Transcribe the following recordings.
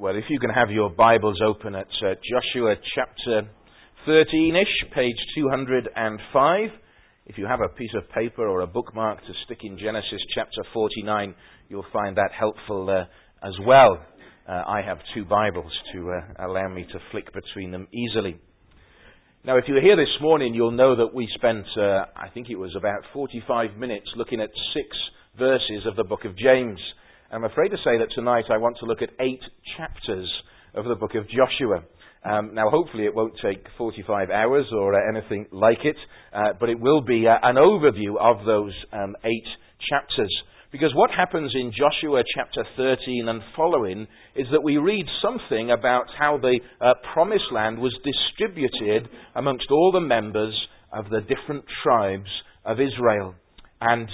Well, if you can have your Bibles open at Joshua chapter 13-ish, page 205. If you have a piece of paper or a bookmark to stick in Genesis chapter 49, you'll find that helpful as well. I have two Bibles to allow me to flick between them easily. Now, if you were here this morning, you'll know that we spent, I think it was about 45 minutes looking at 6 verses of the book of James. I'm afraid to say that tonight I want to look at 8 chapters of the book of Joshua. Now, hopefully it won't take 45 hours or anything like it, but it will be an overview of those 8 chapters. Because what happens in Joshua chapter 13 and following is that we read something about how the promised land was distributed amongst all the members of the different tribes of Israel. And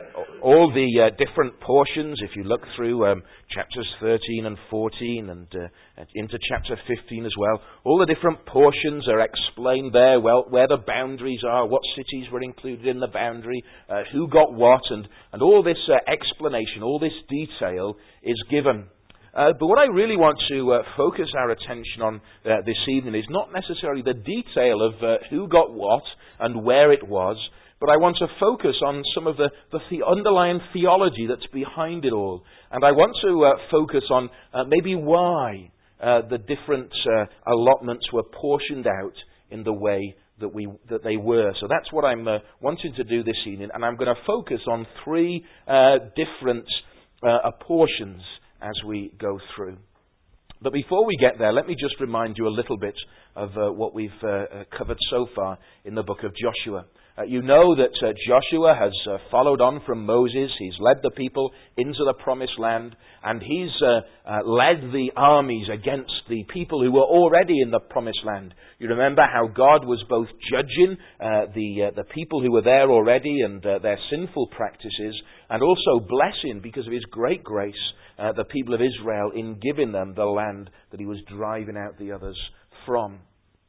all the different portions, if you look through chapters 13 and 14 and into chapter 15 as well, all the different portions are explained there, well, where the boundaries are, what cities were included in the boundary, who got what, and all this explanation, all this detail is given. But what I really want to focus our attention on this evening is not necessarily the detail of who got what and where it was, but I want to focus on some of the underlying theology that's behind it all. And I want to focus on maybe why the different allotments were portioned out in the way that they were. So that's what I'm wanting to do this evening. And I'm going to focus on 3 different portions as we go through. But before we get there, let me just remind you a little bit of what we've covered so far in the book of Joshua. You know that Joshua has followed on from Moses. He's led the people into the promised land, and he's led the armies against the people who were already in the promised land. You remember how God was both judging the people who were there already and their sinful practices, and also blessing, because of his great grace, the people of Israel in giving them the land that he was driving out the others from.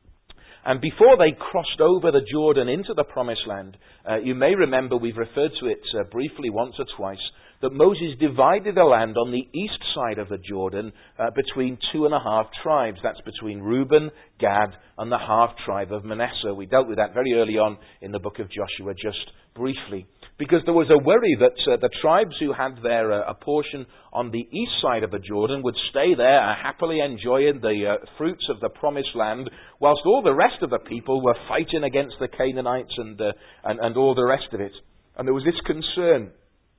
And before they crossed over the Jordan into the promised land, you may remember we've referred to it briefly once or twice, that Moses divided the land on the east side of the Jordan between 2.5 tribes. That's between Reuben, Gad, and the half tribe of Manasseh. We dealt with that very early on in the book of Joshua, just briefly. Because there was a worry that the tribes who had their a portion on the east side of the Jordan would stay there happily enjoying the fruits of the promised land, whilst all the rest of the people were fighting against the Canaanites and all the rest of it. And there was this concern.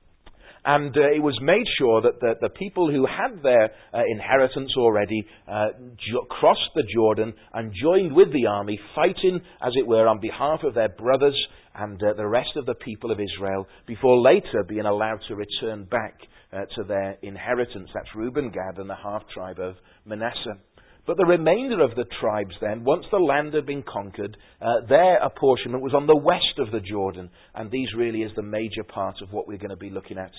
And it was made sure that the people who had their inheritance already crossed the Jordan and joined with the army, fighting, as it were, on behalf of their brothers and the rest of the people of Israel, before later being allowed to return back to their inheritance. That's Reuben, Gad, and the half-tribe of Manasseh. But the remainder of the tribes then, once the land had been conquered, their apportionment was on the west of the Jordan. And these really is the major part of what we're going to be looking at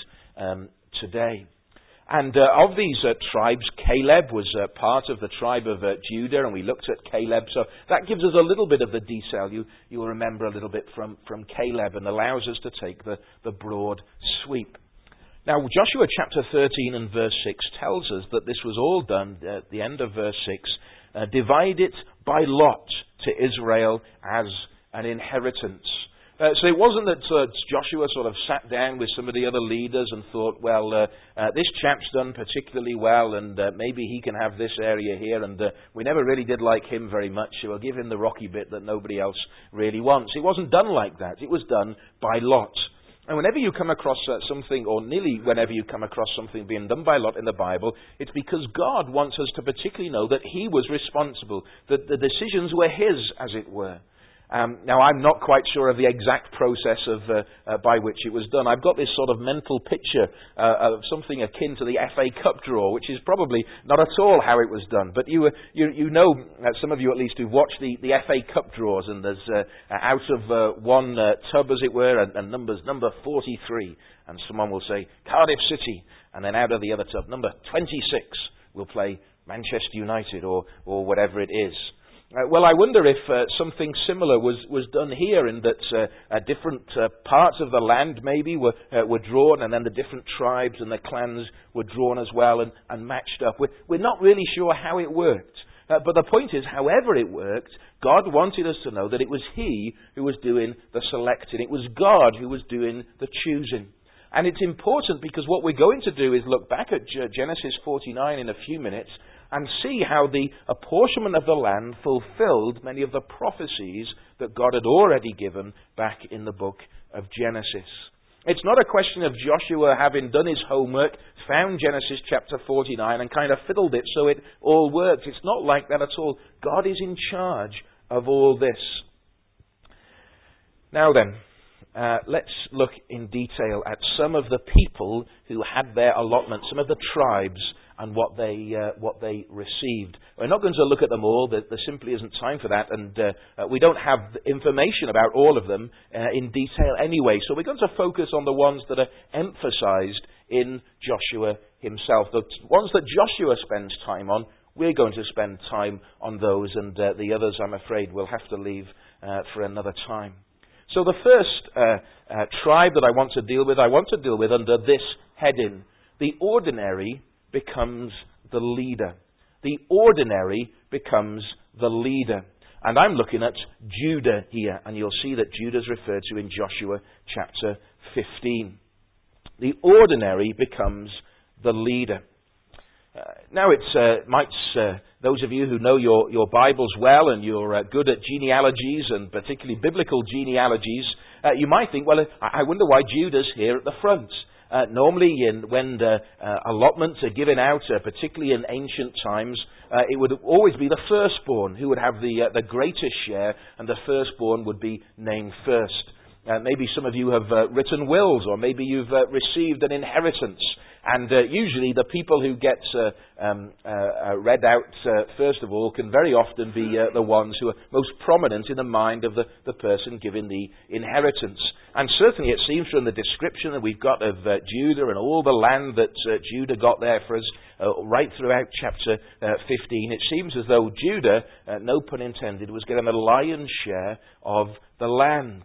today. And of these tribes, Caleb was part of the tribe of Judah, and we looked at Caleb. So that gives us a little bit of the detail. You'll remember a little bit from Caleb, and allows us to take the broad sweep. Now, Joshua chapter 13 and verse 6 tells us that this was all done, at the end of verse 6, divide it by lot to Israel as an inheritance. So it wasn't that Joshua sort of sat down with some of the other leaders and thought, well, this chap's done particularly well, and maybe he can have this area here, and we never really did like him very much, so we'll give him the rocky bit that nobody else really wants. It wasn't done like that. It was done by lot. And whenever you come across something, or nearly whenever you come across something being done by lot in the Bible, it's because God wants us to particularly know that he was responsible, that the decisions were his, as it were. Now, I'm not quite sure of the exact process by which it was done. I've got this sort of mental picture of something akin to the FA Cup draw, which is probably not at all how it was done. But you know, some of you at least, who've watched the FA Cup draws, and there's out of one tub, as it were, and number 43, and someone will say Cardiff City, and then out of the other tub, number 26 will play Manchester United or whatever it is. Well, I wonder if something similar was done here, in that different parts of the land maybe were drawn, and then the different tribes and the clans were drawn as well and matched up. We're not really sure how it worked. But the point is, however it worked, God wanted us to know that it was He who was doing the selecting. It was God who was doing the choosing. And it's important because what we're going to do is look back at Genesis 49 in a few minutes and see how the apportionment of the land fulfilled many of the prophecies that God had already given back in the book of Genesis. It's not a question of Joshua having done his homework, found Genesis chapter 49 and kind of fiddled it so it all works. It's not like that at all. God is in charge of all this. Now then, let's look in detail at some of the people who had their allotment, some of the tribes, and what they received. We're not going to look at them all. There simply isn't time for that, and we don't have information about all of them in detail anyway. So we're going to focus on the ones that are emphasized in Joshua himself. The ones that Joshua spends time on, we're going to spend time on those, and the others, I'm afraid, we'll have to leave for another time. So the first tribe that I want to deal with under this heading: the ordinary becomes the leader. The ordinary becomes the leader. And I'm looking at Judah here, and you'll see that Judah's referred to in Joshua chapter 15. The ordinary becomes the leader. Now those of you who know your Bibles well and you're good at genealogies, and particularly biblical genealogies, you might think, well, I wonder why Judah's here at the front. Normally, when allotments are given out, particularly in ancient times, it would always be the firstborn who would have the greatest share, and the firstborn would be named first. Maybe some of you have written wills, or maybe you've received an inheritance. And usually the people who get read out first of all can very often be the ones who are most prominent in the mind of the person giving the inheritance. And certainly it seems from the description that we've got of Judah and all the land that Judah got there for us right throughout chapter 15, it seems as though Judah, no pun intended, was getting the lion's share of the land.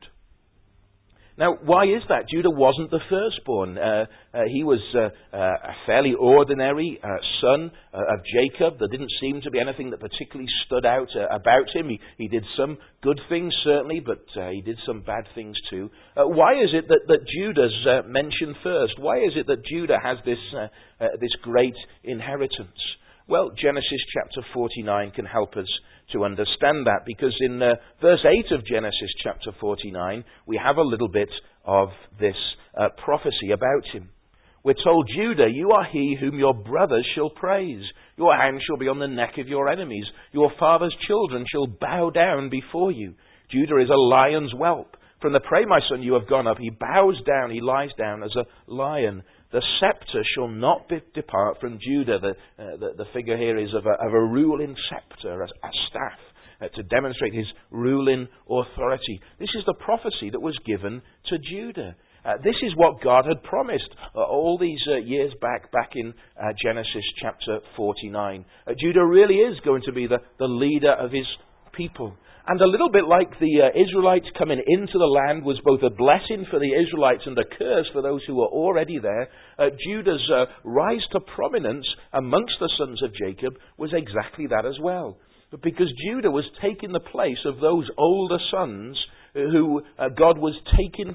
Now, why is that? Judah wasn't the firstborn. He was a fairly ordinary son of Jacob. There didn't seem to be anything that particularly stood out about him. He did some good things, certainly, but he did some bad things too. Why is it that Judah's mentioned first? Why is it that Judah has this great inheritance? Well, Genesis chapter 49 can help us to understand that, because in verse 8 of Genesis chapter 49, we have a little bit of this prophecy about him. We're told, Judah, you are he whom your brothers shall praise. Your hand shall be on the neck of your enemies. Your father's children shall bow down before you. Judah is a lion's whelp. From the prey, my son, you have gone up. He bows down, he lies down as a lion. The scepter shall not depart from Judah. The figure here is of a ruling scepter, a staff, to demonstrate his ruling authority. This is the prophecy that was given to Judah. This is what God had promised all these years back in Genesis chapter 49. Judah really is going to be the leader of his people. And a little bit like the Israelites coming into the land was both a blessing for the Israelites and a curse for those who were already there, Judah's rise to prominence amongst the sons of Jacob was exactly that as well. But because Judah was taking the place of those older sons who God was taking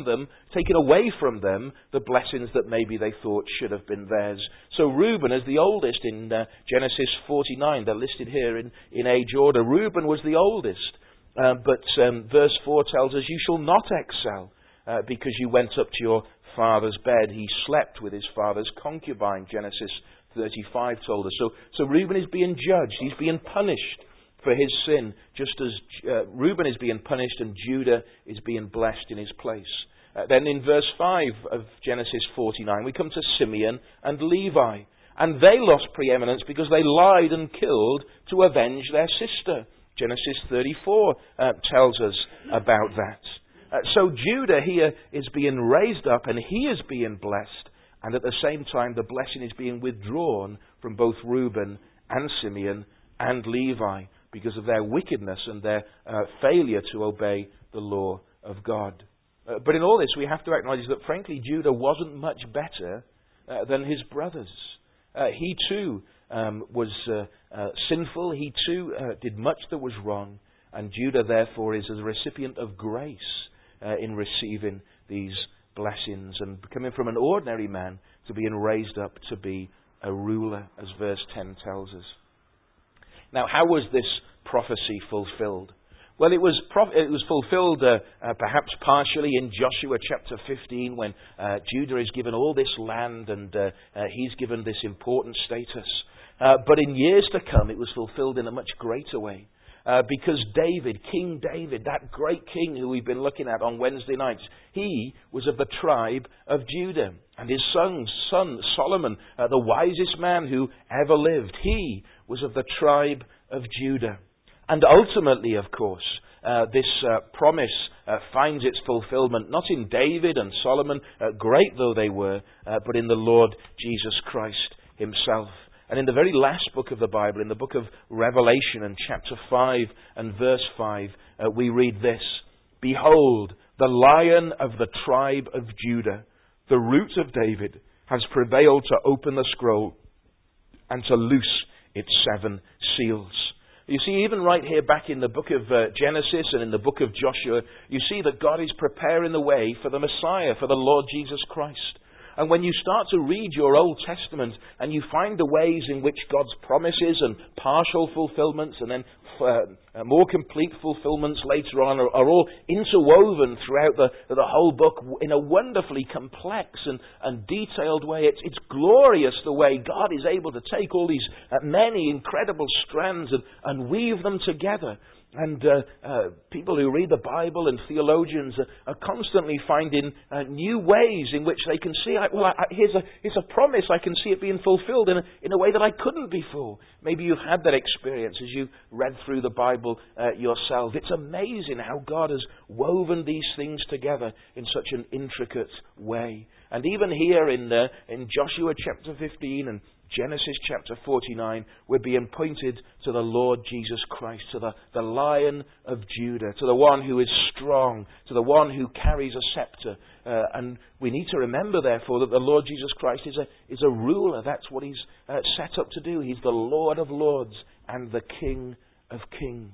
away from them the blessings that maybe they thought should have been theirs. So Reuben, as the oldest in Genesis 49, they're listed here in age order. Reuben was the oldest, but verse 4 tells us, you shall not excel because you went up to your father's bed. He slept with his father's concubine, Genesis 35 told us. So Reuben is being judged. He's being punished for his sin, just as Reuben is being punished and Judah is being blessed in his place. Then in verse 5 of Genesis 49, we come to Simeon and Levi. And they lost preeminence because they lied and killed to avenge their sister. Genesis 34 tells us about that. So Judah here is being raised up and he is being blessed. And at the same time, the blessing is being withdrawn from both Reuben and Simeon and Levi, because of their wickedness and their failure to obey the law of God. But in all this, we have to acknowledge that, frankly, Judah wasn't much better than his brothers. He too was sinful. He too did much that was wrong. And Judah, therefore, is a recipient of grace in receiving these blessings and coming from an ordinary man to being raised up to be a ruler, as verse 10 tells us. Now, how was this prophecy fulfilled? Well, it was fulfilled perhaps partially in Joshua chapter 15 when Judah is given all this land and he's given this important status. But in years to come, it was fulfilled in a much greater way. Because David, King David, that great king who we've been looking at on Wednesday nights, he was of the tribe of Judah. And his son Solomon, the wisest man who ever lived, he was of the tribe of Judah. And ultimately, of course, this promise finds its fulfillment not in David and Solomon, great though they were, but in the Lord Jesus Christ himself. And in the very last book of the Bible, in the book of Revelation, in chapter 5 and verse 5, we read this: "Behold, the Lion of the tribe of Judah, the root of David, has prevailed to open the scroll and to loose its 7 seals." You see, even right here back in the book of Genesis and in the book of Joshua, you see that God is preparing the way for the Messiah, for the Lord Jesus Christ. And when you start to read your Old Testament and you find the ways in which God's promises and partial fulfillments and then more complete fulfillments later on are all interwoven throughout the whole book in a wonderfully complex and detailed way. It's glorious the way God is able to take all these many incredible strands and weave them together. And people who read the Bible and theologians are constantly finding new ways in which they can see, here's a promise, I can see it being fulfilled in a way that I couldn't before. Maybe you've had that experience as you read through the Bible yourself. It's amazing how God has woven these things together in such an intricate way. And even here in Joshua chapter 15 and Genesis chapter 49, we're being pointed to the Lord Jesus Christ, to the Lion of Judah, to the one who is strong, to the one who carries a scepter. And we need to remember, therefore, that the Lord Jesus Christ is a ruler. That's what he's set up to do. He's the Lord of lords and the King of kings.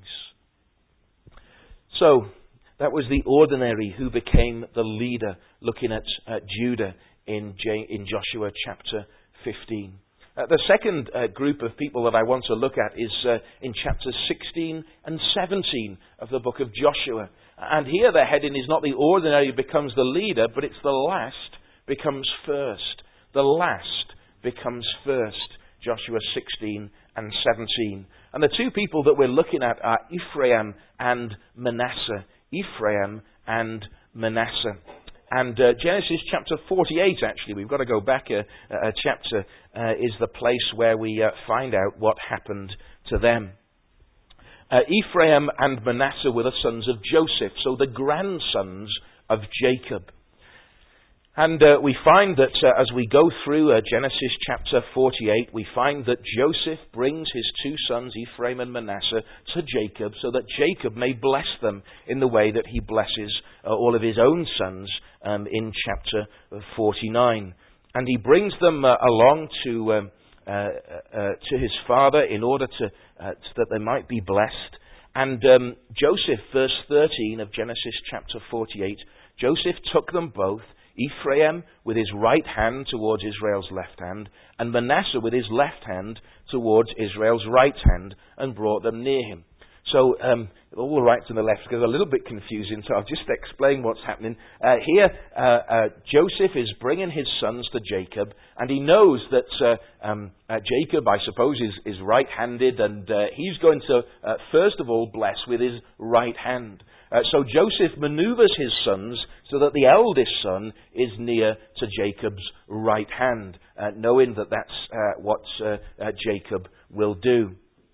So, that was the ordinary who became the leader, looking at Judah in Joshua chapter 15. The second group of people that I want to look at is in chapters 16 and 17 of the book of Joshua. And here the heading is not the ordinary becomes the leader, but it's the last becomes first. The last becomes first. Joshua 16 and 17. And the two people that we're looking at are Ephraim and Manasseh. Ephraim and Manasseh. And Genesis chapter 48, actually, we've got to go back a chapter, is the place where we find out what happened to them. Ephraim and Manasseh were the sons of Joseph, so the grandsons of Jacob. And we find that as we go through Genesis chapter 48, we find that Joseph brings his two sons, Ephraim and Manasseh, to Jacob so that Jacob may bless them in the way that he blesses all of his own sons in chapter 49. And he brings them along to his father in order that they might be blessed. And Joseph, verse 13 of Genesis chapter 48, Joseph took them both, Ephraim with his right hand towards Israel's left hand, and Manasseh with his left hand towards Israel's right hand, and brought them near him. So, all the rights and the left is a little bit confusing, so I'll just explain what's happening. Here, Joseph is bringing his sons to Jacob, and he knows that Jacob, I suppose, is right-handed, and he's going to, first of all, bless with his right hand. So Joseph maneuvers his sons so that the eldest son is near to Jacob's right hand, knowing that that's what Jacob will do.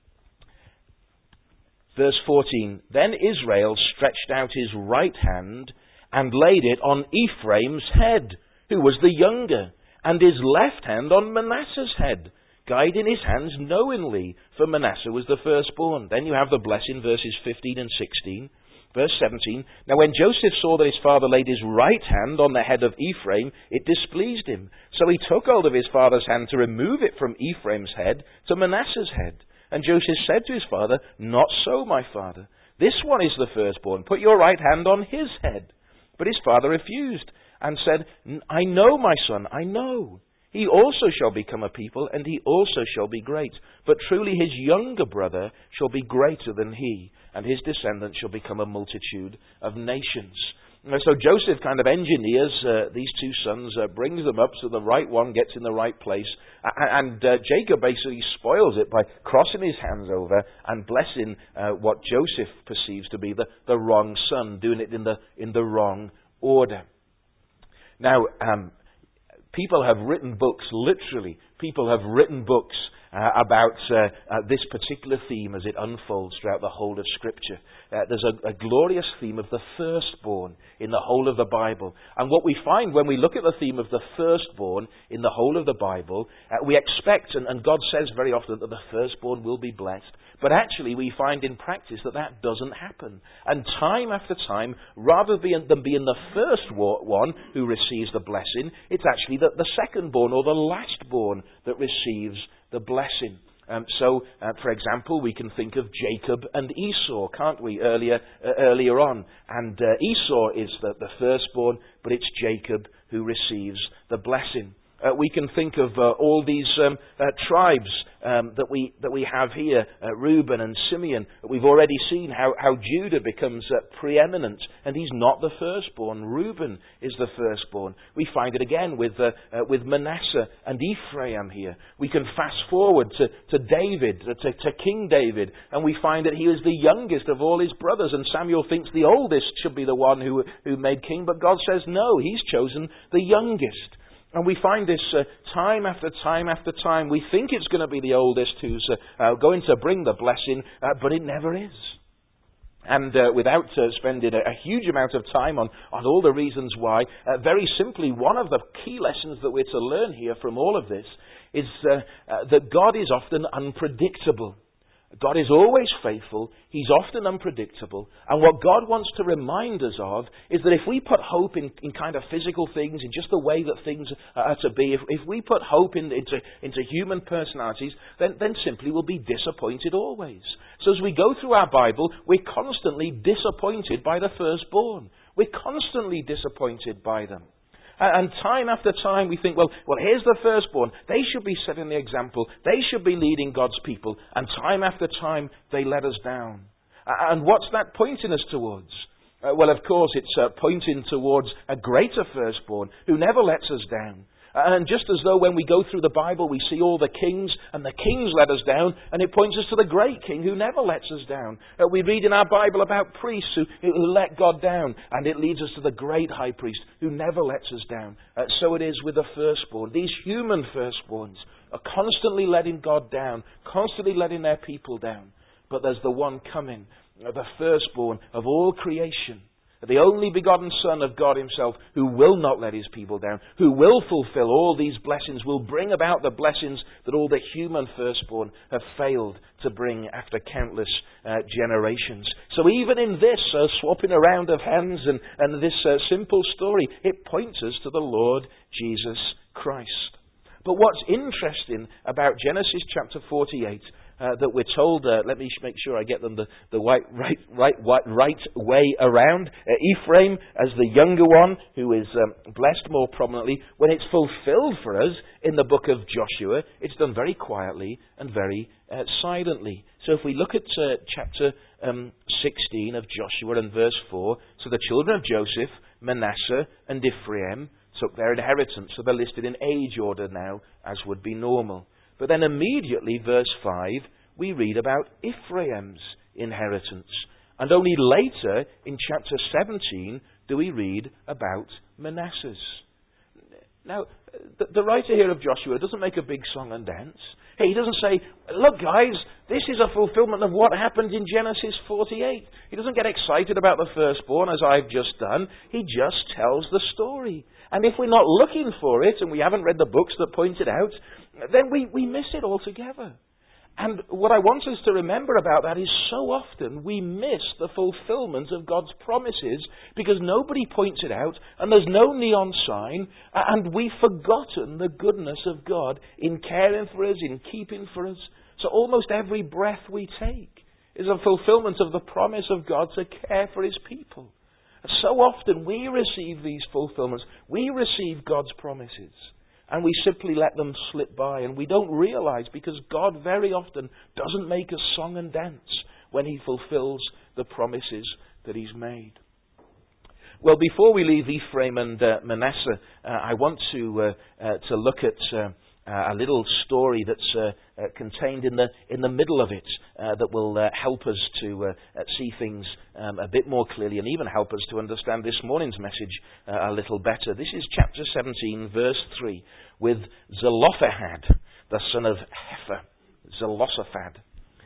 Verse 14, Then Israel stretched out his right hand and laid it on Ephraim's head, who was the younger, and his left hand on Manasseh's head, guiding his hands knowingly, for Manasseh was the firstborn. Then you have the blessing, verses 15 and 16. Verse 17, now when Joseph saw that his father laid his right hand on the head of Ephraim, it displeased him. So he took hold of his father's hand to remove it from Ephraim's head to Manasseh's head. And Joseph said to his father, not so, my father. This one is the firstborn. Put your right hand on his head. But his father refused and said, I know, my son, I know. He also shall become a people, and he also shall be great. But truly his younger brother shall be greater than he, and his descendants shall become a multitude of nations. So Joseph kind of engineers these two sons, brings them up so the right one gets in the right place. And Jacob basically spoils it by crossing his hands over and blessing what Joseph perceives to be the wrong son, doing it in the wrong order. Now, people have written books, literally, people have written books about this particular theme as it unfolds throughout the whole of Scripture. There's a glorious theme of the firstborn in the whole of the Bible. And what we find when we look at the theme of the firstborn in the whole of the Bible, we expect, and God says very often that the firstborn will be blessed, but actually we find in practice that doesn't happen. And time after time, rather than being the first one who receives the blessing, it's actually the secondborn or the lastborn that receives the blessing. For example, we can think of Jacob and Esau, can't we, earlier on. And Esau is the firstborn, but it's Jacob who receives the blessing. We can think of all these tribes that we have here, Reuben and Simeon. We've already seen how Judah becomes preeminent, and he's not the firstborn. Reuben is the firstborn. We find it again with Manasseh and Ephraim here. We can fast forward to David, to King David, and we find that he was the youngest of all his brothers, and Samuel thinks the oldest should be the one who made king, but God says no, he's chosen the youngest. And we find this time after time after time. We think it's going to be the oldest who's going to bring the blessing, but it never is. And without spending a huge amount of time on all the reasons why, very simply, one of the key lessons that we're to learn here from all of this is that God is often unpredictable. God is always faithful. He's often unpredictable. And what God wants to remind us of is that if we put hope in kind of physical things, in just the way that things are to be, if we put hope into human personalities, then simply we'll be disappointed always. So as we go through our Bible, we're constantly disappointed by the firstborn. We're constantly disappointed by them. And time after time we think, well, here's the firstborn. They should be setting the example. They should be leading God's people. And time after time they let us down. And what's that pointing us towards? Well, of course, it's pointing towards a greater firstborn who never lets us down. And just as though when we go through the Bible we see all the kings, and the kings let us down, and it points us to the great king who never lets us down. We read in our Bible about priests who let God down, and it leads us to the great high priest who never lets us down. So it is with the firstborn. These human firstborns are constantly letting God down, constantly letting their people down. But there's the one coming, the firstborn of all creation, the only begotten Son of God himself, who will not let his people down, who will fulfill all these blessings, will bring about the blessings that all the human firstborn have failed to bring after countless generations. So even in this swapping around of hands and this simple story, it points us to the Lord Jesus Christ. But what's interesting about Genesis chapter 48, that we're told, let me make sure I get them the right way around. Ephraim as the younger one, who is blessed more prominently. When it's fulfilled for us in the book of Joshua, it's done very quietly and very silently. So if we look at chapter 16 of Joshua and verse 4, so the children of Joseph, Manasseh and Ephraim, took their inheritance. So they're listed in age order now, as would be normal. But then immediately, verse 5, we read about Ephraim's inheritance. And only later, in chapter 17, do we read about Manasseh's. Now, the writer here of Joshua doesn't make a big song and dance. He doesn't say, look guys, this is a fulfillment of what happened in Genesis 48. He doesn't get excited about the firstborn, as I've just done. He just tells the story. And if we're not looking for it, and we haven't read the books that point it out, then we miss it altogether. And what I want us to remember about that is so often we miss the fulfillment of God's promises because nobody points it out and there's no neon sign, and we've forgotten the goodness of God in caring for us, in keeping for us. So almost every breath we take is a fulfillment of the promise of God to care for His people. So often we receive these fulfillments. We receive God's promises. And we simply let them slip by. And we don't realize because God very often doesn't make a song and dance when He fulfills the promises that He's made. Well, before we leave Ephraim and Manasseh, I want to look at a little story that's contained in the middle of it that will help us to see things a bit more clearly and even help us to understand this morning's message a little better. This is chapter 17, verse 3, with Zelophehad, the son of Hepher. Zelophehad.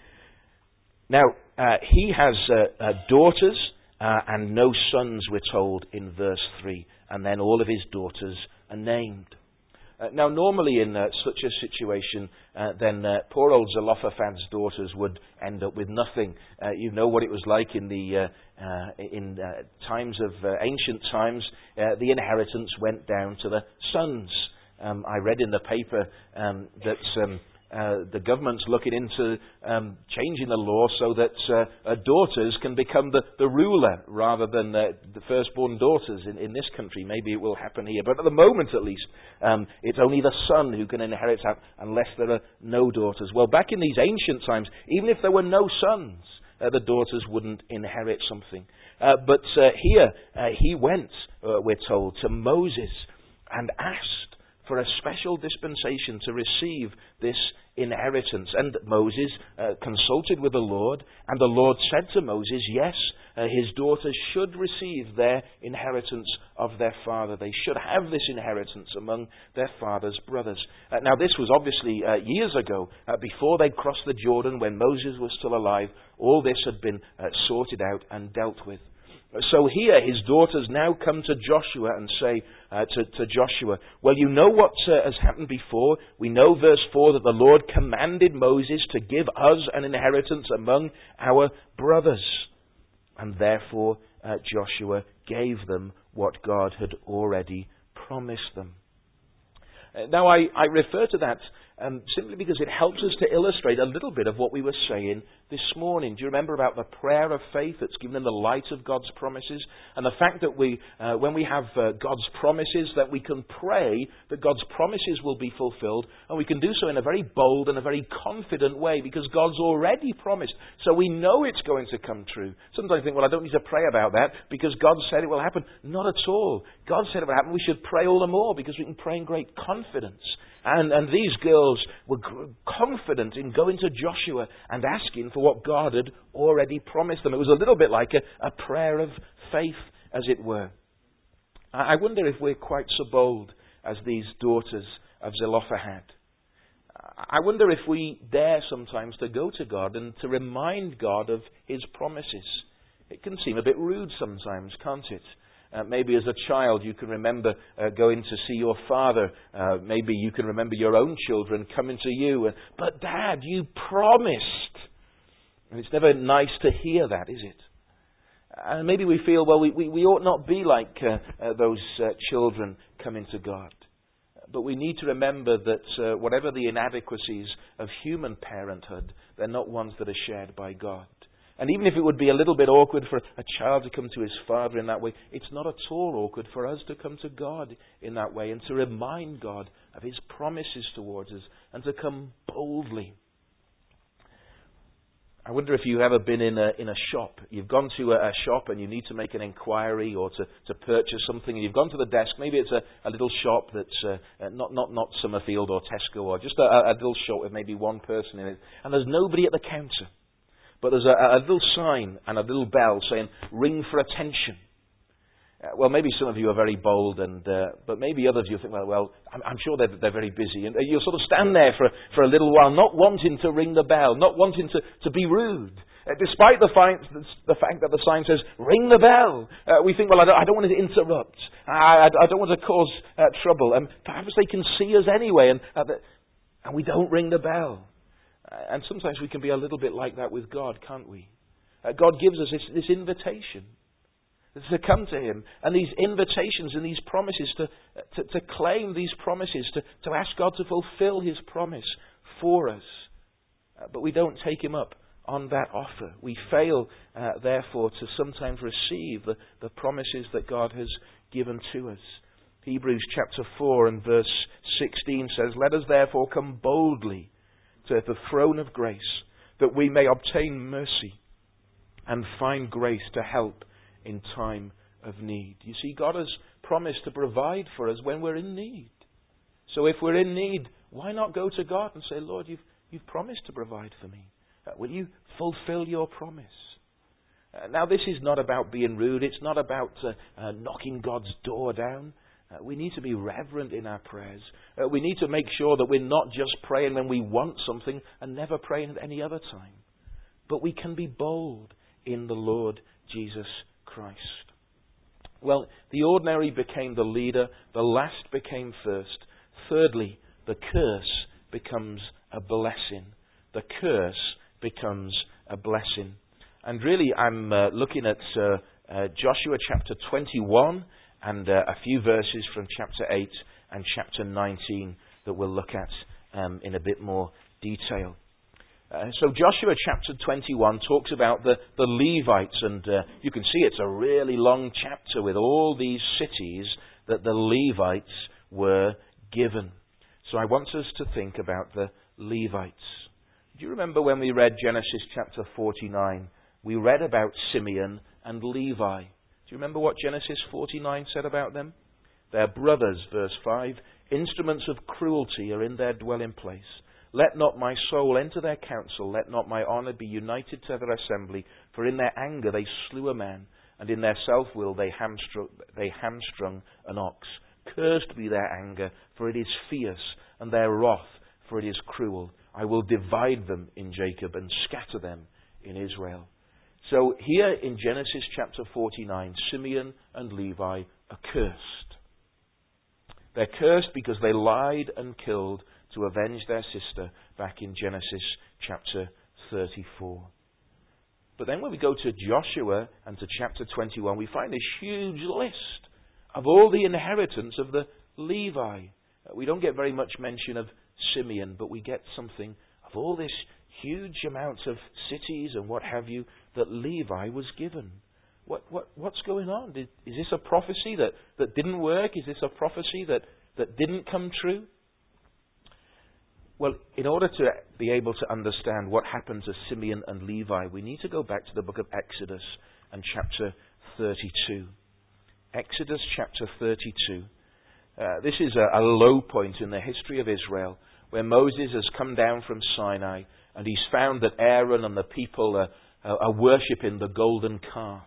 Now, he has daughters and no sons, we're told in verse 3, and then all of his daughters are named. Now, normally in such a situation, then poor old Zelophehad's daughters would end up with nothing. You know what it was like in the times of ancient times. The inheritance went down to the sons. I read in the paper that the government's looking into changing the law so that daughters can become the ruler rather than the firstborn daughters in this country. Maybe it will happen here. But at the moment, at least, it's only the son who can inherit that unless there are no daughters. Well, back in these ancient times, even if there were no sons, the daughters wouldn't inherit something. But here, he went, we're told, to Moses and asked for a special dispensation to receive this inheritance. And Moses consulted with the Lord, and the Lord said to Moses, yes, his daughters should receive their inheritance of their father. They should have this inheritance among their father's brothers. Now, this was obviously years ago, before they crossed the Jordan, when Moses was still alive. All this had been sorted out and dealt with. So here, his daughters now come to Joshua and say to Joshua, well, you know what has happened before. We know, verse 4, that the Lord commanded Moses to give us an inheritance among our brothers. And therefore, Joshua gave them what God had already promised them. Now, I refer to that simply because it helps us to illustrate a little bit of what we were saying this morning. Do you remember about the prayer of faith that's given in the light of God's promises? And the fact that when we have God's promises, that we can pray that God's promises will be fulfilled, and we can do so in a very bold and a very confident way because God's already promised. So we know it's going to come true. Sometimes I think, well, I don't need to pray about that because God said it will happen. Not at all. God said it will happen. We should pray all the more because we can pray in great confidence. And these girls were confident in going to Joshua and asking for what God had already promised them. It was a little bit like a prayer of faith, as it were. I wonder if we're quite so bold as these daughters of Zelophehad. I wonder if we dare sometimes to go to God and to remind God of His promises. It can seem a bit rude sometimes, can't it? Maybe as a child you can remember going to see your father. Maybe you can remember your own children coming to you. But Dad, you promised. And it's never nice to hear that, is it? And maybe we feel, well, we ought not be like those children coming to God. But we need to remember that whatever the inadequacies of human parenthood, they're not ones that are shared by God. And even if it would be a little bit awkward for a child to come to his father in that way, it's not at all awkward for us to come to God in that way and to remind God of His promises towards us and to come boldly. I wonder if you've ever been in a shop. You've gone to a shop and you need to make an inquiry or to purchase something. And you've gone to the desk. Maybe it's a little shop that's not Summerfield or Tesco, or just a little shop with maybe one person in it. And there's nobody at the counter. But there's a little sign and a little bell saying, ring for attention. Well, maybe some of you are very bold, but maybe others of you think, well, I'm sure they're very busy. And you'll sort of stand there for a little while, not wanting to ring the bell, not wanting to be rude. Despite the fact that the sign says, ring the bell, we think, well, I don't want to interrupt. I don't want to cause trouble. And perhaps they can see us anyway. and we don't ring the bell. And sometimes we can be a little bit like that with God, can't we? God gives us this invitation to come to Him, and these invitations and these promises to claim these promises, to ask God to fulfill His promise for us. But we don't take Him up on that offer. We fail, therefore, to sometimes receive the promises that God has given to us. Hebrews chapter 4 and verse 16 says, "Let us therefore come boldly to the throne of grace, that we may obtain mercy and find grace to help in time of need." You see, God has promised to provide for us when we're in need. So if we're in need, why not go to God and say, "Lord, you've promised to provide for me. Will you fulfill your promise?" Now, this is not about being rude. It's not about knocking God's door down. We need to be reverent in our prayers. We need to make sure that we're not just praying when we want something and never praying at any other time. But we can be bold in the Lord Jesus Christ. Well, the ordinary became the leader. The last became first. Thirdly, the curse becomes a blessing. The curse becomes a blessing. And really, I'm looking at Joshua chapter 21 and a few verses from chapter 8 and chapter 19 that we'll look at in a bit more detail. So Joshua chapter 21 talks about the Levites, and you can see it's a really long chapter with all these cities that the Levites were given. So I want us to think about the Levites. Do you remember when we read Genesis chapter 49? We read about Simeon and Levi. Do you remember what Genesis 49 said about them? Their brothers, verse 5, "Instruments of cruelty are in their dwelling place. Let not my soul enter their council. Let not my honor be united to their assembly. For in their anger they slew a man, and in their self-will they hamstrung an ox. Cursed be their anger, for it is fierce, and their wrath, for it is cruel. I will divide them in Jacob and scatter them in Israel." So here in Genesis chapter 49, Simeon and Levi are cursed. They're cursed because they lied and killed to avenge their sister back in Genesis chapter 34. But then when we go to Joshua and to chapter 21, we find this huge list of all the inheritance of the Levi. We don't get very much mention of Simeon, but we get something of all this huge amounts of cities and what have you that Levi was given. What's going on? Is this a prophecy that didn't work? Is this a prophecy that didn't come true? Well, in order to be able to understand what happened to Simeon and Levi, we need to go back to the book of Exodus and chapter 32. Exodus chapter 32. This is a low point in the history of Israel, where Moses has come down from Sinai and he's found that Aaron and the people are worshipping the golden calf.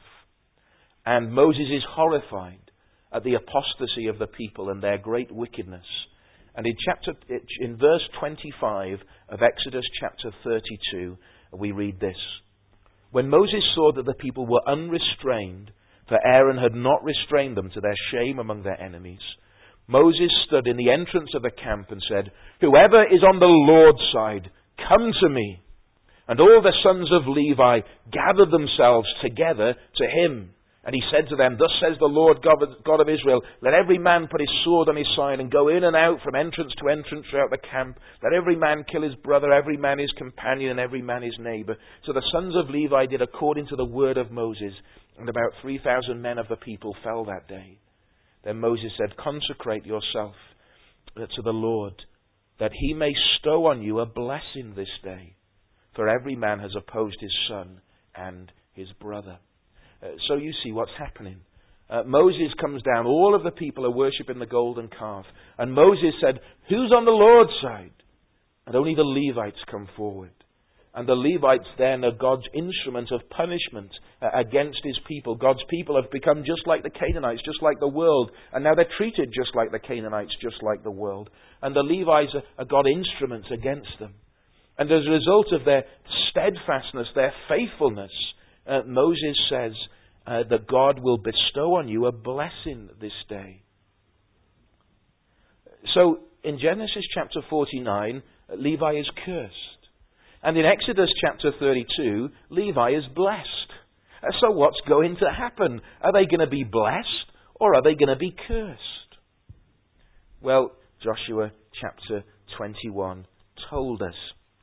And Moses is horrified at the apostasy of the people and their great wickedness. And in verse 25 of Exodus chapter 32, we read this. "When Moses saw that the people were unrestrained, for Aaron had not restrained them to their shame among their enemies, Moses stood in the entrance of the camp and said, 'Whoever is on the Lord's side, come to me.' And all the sons of Levi gathered themselves together to him. And he said to them, 'Thus says the Lord God of Israel, let every man put his sword on his side and go in and out from entrance to entrance throughout the camp. Let every man kill his brother, every man his companion, and every man his neighbor.' So the sons of Levi did according to the word of Moses, and about 3,000 men of the people fell that day. Then Moses said, 'Consecrate yourself to the Lord, that he may bestow on you a blessing this day. For every man has opposed his son and his brother.'" So you see what's happening. Moses comes down. All of the people are worshipping the golden calf. And Moses said, "Who's on the Lord's side?" And only the Levites come forward. And the Levites then are God's instrument of punishment against his people. God's people have become just like the Canaanites, just like the world. And now they're treated just like the Canaanites, just like the world. And the Levites are God's instruments against them. And as a result of their steadfastness, their faithfulness, Moses says that God will bestow on you a blessing this day. So in Genesis chapter 49, Levi is cursed. And in Exodus chapter 32, Levi is blessed. So what's going to happen? Are they going to be blessed or are they going to be cursed? Well, Joshua chapter 21 told us.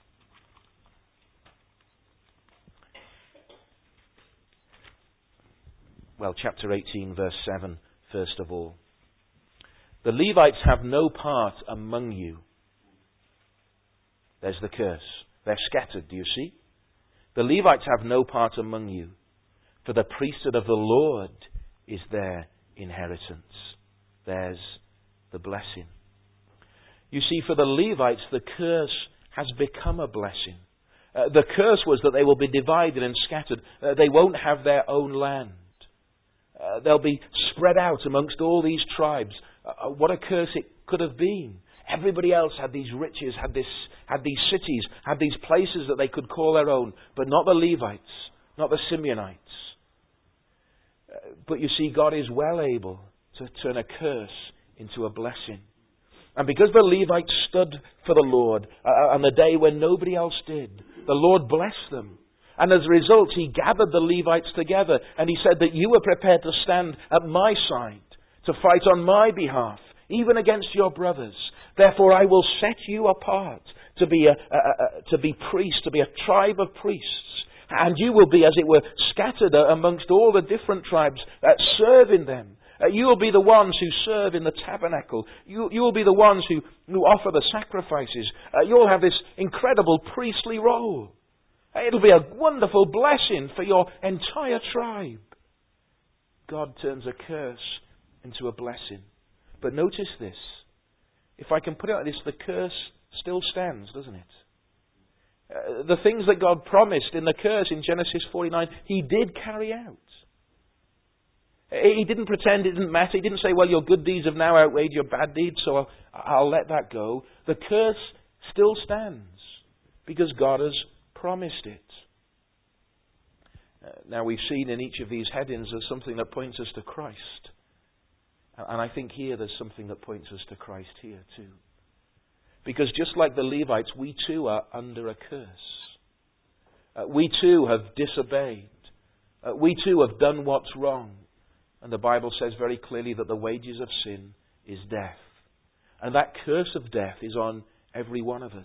Well, chapter 18, verse 7, first of all. The Levites have no part among you. There's the curse. They're scattered, do you see? The Levites have no part among you, for the priesthood of the Lord is their inheritance. There's the blessing. You see, for the Levites, the curse has become a blessing. The curse was that they will be divided and scattered. They won't have their own land. They'll be spread out amongst all these tribes. What a curse it could have been. Everybody else had these riches, had these cities, had these places that they could call their own, but not the Levites, not the Simeonites. But you see, God is well able to turn a curse into a blessing. And because the Levites stood for the Lord on the day when nobody else did, the Lord blessed them. And as a result, He gathered the Levites together and He said that you were prepared to stand at my side, to fight on my behalf, even against your brothers. Therefore I will set you apart to be priests, to be a tribe of priests. And you will be, as it were, scattered amongst all the different tribes, serving them. You will be the ones who serve in the tabernacle. You will be the ones who offer the sacrifices. You'll have this incredible priestly role. It'll be a wonderful blessing for your entire tribe. God turns a curse into a blessing. But notice this. If I can put it like this, the curse still stands, doesn't it? The things that God promised in the curse in Genesis 49, He did carry out. He didn't pretend it didn't matter. He didn't say, well, your good deeds have now outweighed your bad deeds, so I'll let that go. The curse still stands because God has promised it. Now we've seen in each of these headings there's something that points us to Christ. And I think here there's something that points us to Christ here too. Because just like the Levites, we too are under a curse. We too have disobeyed. We too have done what's wrong. And the Bible says very clearly that the wages of sin is death. And that curse of death is on every one of us.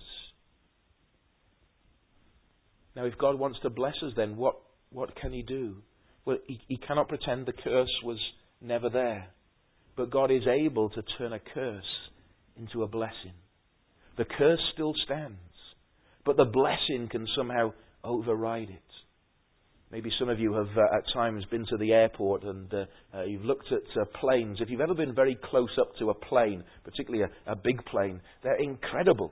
Now if God wants to bless us then, what can He do? Well, He cannot pretend the curse was never there. But God is able to turn a curse into a blessing. The curse still stands. But the blessing can somehow override it. Maybe some of you have at times been to the airport and you've looked at planes. If you've ever been very close up to a plane, particularly a big plane, they're incredible.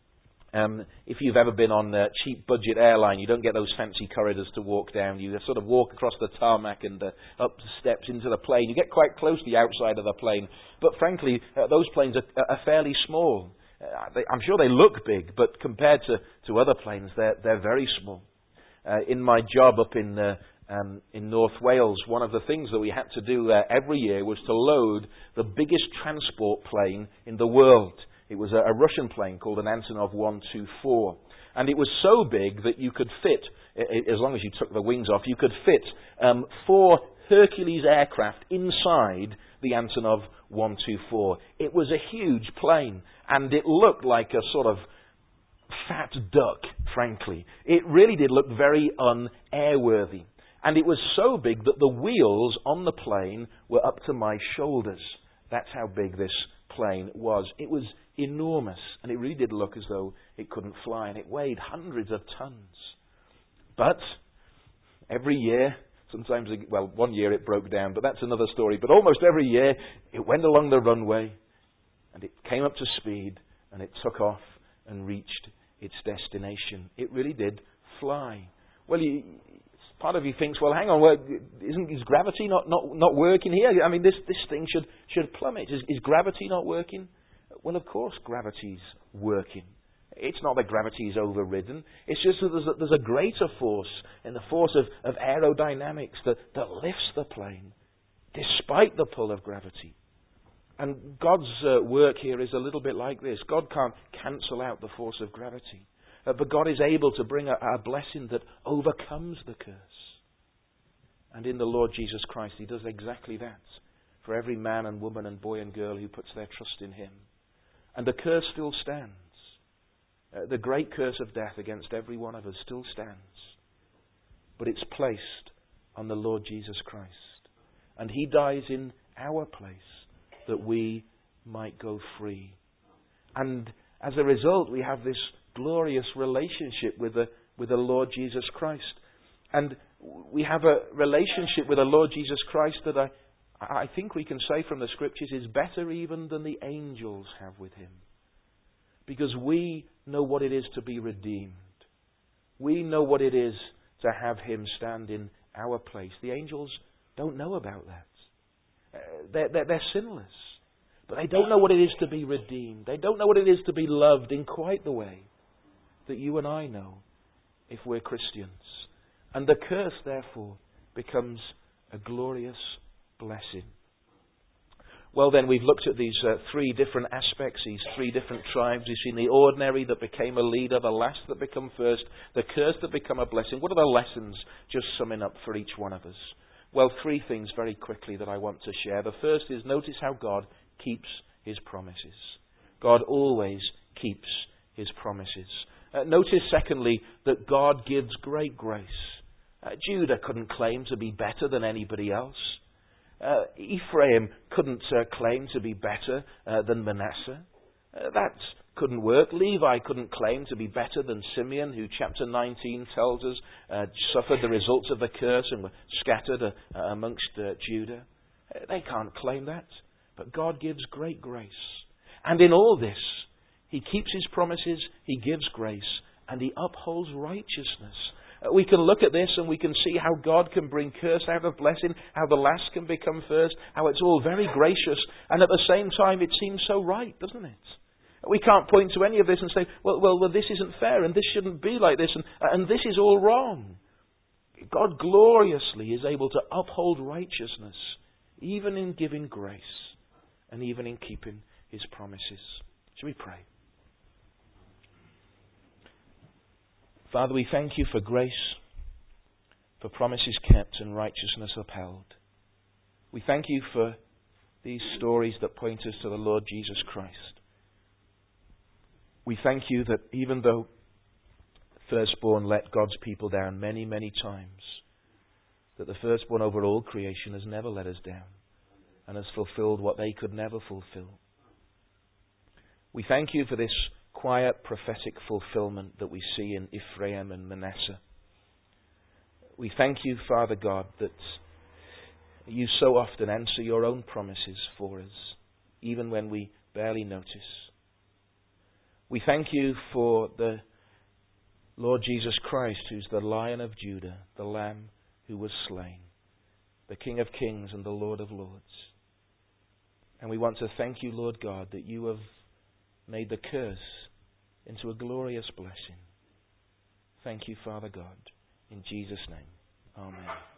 If you've ever been on a cheap budget airline, you don't get those fancy corridors to walk down. You sort of walk across the tarmac and up the steps into the plane. You get quite close to the outside of the plane. But frankly, those planes are fairly small. I'm sure they look big, but compared to other planes, they're very small. In my job up in North Wales, one of the things that we had to do every year was to load the biggest transport plane in the world. It was a Russian plane called an Antonov 124. And it was so big that you could fit, as long as you took the wings off, you could fit 4 Hercules aircraft inside the Antonov 124. It was a huge plane, and it looked like a sort of fat duck, frankly. It really did look very unairworthy. And it was so big that the wheels on the plane were up to my shoulders. That's how big this plane was. It was enormous, and it really did look as though it couldn't fly, and it weighed hundreds of tons. But every year, sometimes, well, one year it broke down, but that's another story. But almost every year, it went along the runway, and it came up to speed, and it took off and reached its destination. It really did fly. Well, part of you thinks, well, hang on, is gravity not working here? I mean, this thing should plummet. Is gravity not working? Well, of course gravity's working. It's not that gravity is overridden. It's just that there's a greater force in the force of aerodynamics that lifts the plane despite the pull of gravity. And God's work here is a little bit like this. God can't cancel out the force of gravity. But God is able to bring a blessing that overcomes the curse. And in the Lord Jesus Christ, He does exactly that for every man and woman and boy and girl who puts their trust in Him. And the curse still stands. The great curse of death against every one of us still stands. But it's placed on the Lord Jesus Christ. And He dies in our place that we might go free. And as a result, we have this glorious relationship with the Lord Jesus Christ. And we have a relationship with the Lord Jesus Christ that I think we can say from the Scriptures is better even than the angels have with Him. Because we know what it is to be redeemed. We know what it is to have Him stand in our place. The angels don't know about that. They're sinless. But they don't know what it is to be redeemed. They don't know what it is to be loved in quite the way that you and I know if we're Christians. And the curse, therefore, becomes a glorious blessing. Well then, we've looked at these three different aspects, these three different tribes. We've seen the ordinary that became a leader, the last that become first, the curse that become a blessing. What are the lessons, just summing up for each one of us? Well, three things very quickly that I want to share. The first is, notice how God keeps His promises. God always keeps His promises. Notice, secondly, that God gives great grace. Judah couldn't claim to be better than anybody else. Ephraim couldn't claim to be better than Manasseh. That couldn't work. Levi couldn't claim to be better than Simeon, who chapter 19 tells us suffered the results of the curse and were scattered amongst Judah. They can't claim that. But God gives great grace. And in all this, He keeps His promises, He gives grace, and He upholds righteousness. We can look at this and we can see how God can bring curse out of blessing, how the last can become first, how it's all very gracious, and at the same time it seems so right, doesn't it? We can't point to any of this and say, well, this isn't fair, and this shouldn't be like this, and this is all wrong. God gloriously is able to uphold righteousness, even in giving grace, and even in keeping His promises. Shall we pray? Father, we thank You for grace, for promises kept and righteousness upheld. We thank You for these stories that point us to the Lord Jesus Christ. We thank You that even though firstborn let God's people down many, many times, that the firstborn over all creation has never let us down and has fulfilled what they could never fulfill. We thank You for this quiet prophetic fulfillment that we see in Ephraim and Manasseh. We thank You, Father God, that You so often answer Your own promises for us, even when we barely notice. We thank You for the Lord Jesus Christ, who's the Lion of Judah, the Lamb who was slain, the King of Kings and the Lord of Lords. And we want to thank You, Lord God, that You have made the curse into a glorious blessing. Thank You, Father God. In Jesus' name, amen.